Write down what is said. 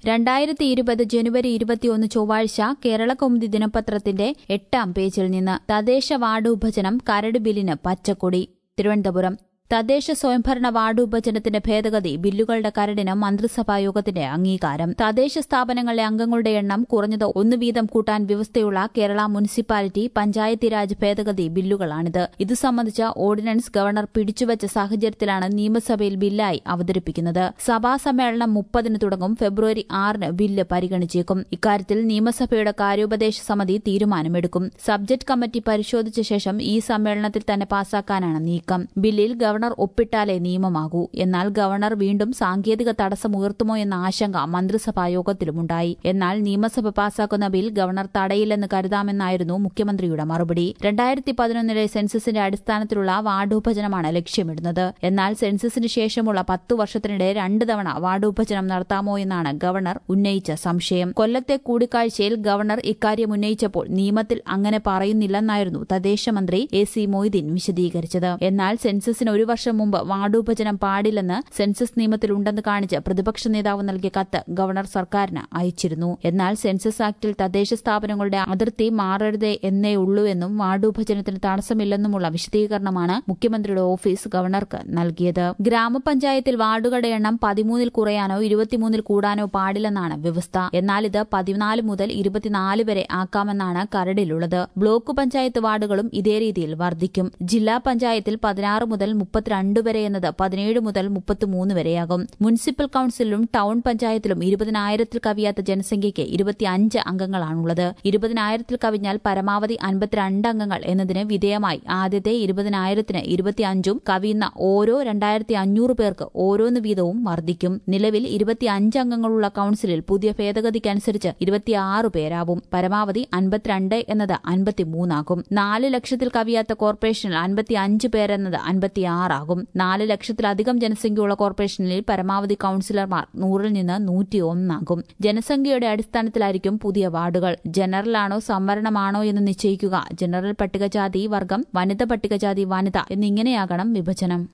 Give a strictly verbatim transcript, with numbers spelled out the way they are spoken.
രണ്ടായിരത്തി ഇരുപത് ജനുവരി ഇരുപത്തിയൊന്ന് ചൊവ്വാഴ്ച കേരളകൗമുദി ദിനപത്രത്തിന്റെ എട്ടാം പേജിൽ നിന്ന് തദ്ദേശ വാർഡ് വിഭജനം കരട് ബില്ലിന് പച്ചക്കൊടി. തിരുവനന്തപുരം തദ്ദേശ സ്വയംഭരണ വാർഡ് വിഭജനത്തിന്റെ ഭേദഗതി ബില്ലുകളുടെ കരടിന് മന്ത്രിസഭാ യോഗത്തിന്റെ അംഗീകാരം. തദ്ദേശ സ്ഥാപനങ്ങളിലെ അംഗങ്ങളുടെ എണ്ണം കുറഞ്ഞത് ഒന്ന് വീതം കൂട്ടാൻ വ്യവസ്ഥയുള്ള കേരള മുനിസിപ്പാലിറ്റി പഞ്ചായത്തി രാജ് ഭേദഗതി ബില്ലുകളാണിത്. ഇതു സംബന്ധിച്ച ഓർഡിനൻസ് ഗവർണർ പിടിച്ചുവച്ച സാഹചര്യത്തിലാണ് നിയമസഭയിൽ ബില്ലായി അവതരിപ്പിക്കുന്നത്. സഭാ സമ്മേളനം മുപ്പതിന് തുടങ്ങും. ഫെബ്രുവരി ആറിന് ബില്ല് പരിഗണിച്ചേക്കും. ഇക്കാര്യത്തിൽ നിയമസഭയുടെ കാര്യോപദേശ സമിതി തീരുമാനമെടുക്കും. സബ്ജക്ട് കമ്മിറ്റി പരിശോധിച്ച ശേഷം ഈ സമ്മേളനത്തിൽ തന്നെ പാസാക്കാനാണ് നീക്കം. ബില്ലിൽ ഗവർണർ ഒപ്പിട്ടാലേ നിയമമാകൂ. എന്നാൽ ഗവർണർ വീണ്ടും സാങ്കേതിക തടസ്സമുയർത്തുമോ എന്ന ആശങ്ക മന്ത്രിസഭാ യോഗത്തിലുമുണ്ടായി. എന്നാൽ നിയമസഭ പാസാക്കുന്ന ബിൽ ഗവർണർ തടയില്ലെന്ന് കരുതാമെന്നായിരുന്നു മുഖ്യമന്ത്രിയുടെ മറുപടി. രണ്ടായിരത്തി പതിനൊന്നിലെ സെൻസസിന്റെ അടിസ്ഥാനത്തിലുള്ള വാർഡ് വിഭജനമാണ് ലക്ഷ്യമിടുന്നത്. എന്നാൽ സെൻസസിന് ശേഷമുള്ള പത്തു വർഷത്തിനിടെ രണ്ട് തവണ വാർഡ് വിഭജനം നടത്താമോ എന്നാണ് ഗവർണർ ഉന്നയിച്ച സംശയം. കൊല്ലത്തെ കൂടിക്കാഴ്ചയിൽ ഗവർണർ ഇക്കാര്യം ഉന്നയിച്ചപ്പോൾ നിയമത്തിൽ അങ്ങനെ പറയുന്നില്ലെന്നായിരുന്നു തദ്ദേശ മന്ത്രി എ സി മൊയ്തീൻ വിശദീകരിച്ചത്. എന്നാൽ സെൻസസിന് ഒരു വർഷം മുമ്പ് വാർഡ് വിഭജനം പാടില്ലെന്ന് സെൻസസ് നിയമത്തിലുണ്ടെന്ന് കാണിച്ച് പ്രതിപക്ഷ നേതാവ് നൽകിയ കത്ത് ഗവർണർ സർക്കാരിന് അയച്ചിരുന്നു. എന്നാൽ സെൻസസ് ആക്ടിൽ തദ്ദേശ സ്ഥാപനങ്ങളുടെ അതിർത്തി മാറരുതേ എന്നേ ഉള്ളൂവെന്നും വാർഡ് വിഭജനത്തിന് തടസ്സമില്ലെന്നുമുള്ള വിശദീകരണമാണ് മുഖ്യമന്ത്രിയുടെ ഓഫീസ് ഗവർണർക്ക് നൽകിയത്. ഗ്രാമപഞ്ചായത്തിൽ വാർഡുകളുടെ എണ്ണം പതിമൂന്നിൽ കുറയാനോ ഇരുപത്തിമൂന്നിൽ കൂടാനോ പാടില്ലെന്നാണ് വ്യവസ്ഥ. എന്നാൽ ഇത് പതിനാല് മുതൽ ഇരുപത്തിനാല് വരെ ആക്കാമെന്നാണ് കരടിലുള്ളത്. ബ്ലോക്ക് പഞ്ചായത്ത് വാർഡുകളും ഇതേ രീതിയിൽ വർദ്ധിക്കും. ജില്ലാ പഞ്ചായത്തിൽ പതിനാറ് മുതൽ മുപ്പത്തിരണ്ട് വരെ എന്നത് പതിനേഴ് മുതൽ മുപ്പത്തിമൂന്ന് വരെയാകും. മുനിസിപ്പൽ കൌൺസിലും ടൌൺ പഞ്ചായത്തിലും ഇരുപതിനായിരത്തിൽ കവിയാത്ത ജനസംഖ്യയ്ക്ക് ഇരുപത്തിയഞ്ച് അംഗങ്ങളാണുള്ളത്. ഇരുപതിനായിരത്തിൽ കവിഞ്ഞാൽ പരമാവധി അൻപത്തിരണ്ട് അംഗങ്ങൾ എന്നതിന് വിധേയമായി ആദ്യത്തെ ഇരുപതിനായിരത്തിന് ഇരുപത്തിയഞ്ചും കവിയുന്ന ഓരോ രണ്ടായിരത്തി അഞ്ഞൂറ് പേർക്ക് ഓരോന്ന് വീതവും വർദ്ധിക്കും. നിലവിൽ ഇരുപത്തിയഞ്ച് അംഗങ്ങളുള്ള കൌൺസിലിൽ പുതിയ ഭേദഗതിക്കനുസരിച്ച് ഇരുപത്തിയാറ് പേരാവും. പരമാവധി അൻപത്തിരണ്ട് എന്നത് അൻപത്തിമൂന്നാകും. നാല് ലക്ഷത്തിൽ കവിയാത്ത കോർപ്പറേഷനിൽ അൻപത്തിയഞ്ച് പേരെന്നത് അൻപത്തിയാറാകും. നാല് ലക്ഷത്തിലധികം ജനസംഖ്യയുള്ള കോർപ്പറേഷനിൽ പരമാവധി കൌൺസിലർമാർ നൂറിൽ നിന്ന് നൂറ്റിയൊന്നാകും. ജനസംഖ്യയുടെ അടിസ്ഥാനത്തിലായിരിക്കും പുതിയ വാർഡുകൾ. ജനറലാണോ സംവരണമാണോ എന്ന് നിശ്ചയിക്കുക. ജനറൽ പട്ടികജാതി വർഗം, വനിത പട്ടികജാതി വനിത എന്നിങ്ങനെയാകണം വിഭജനം.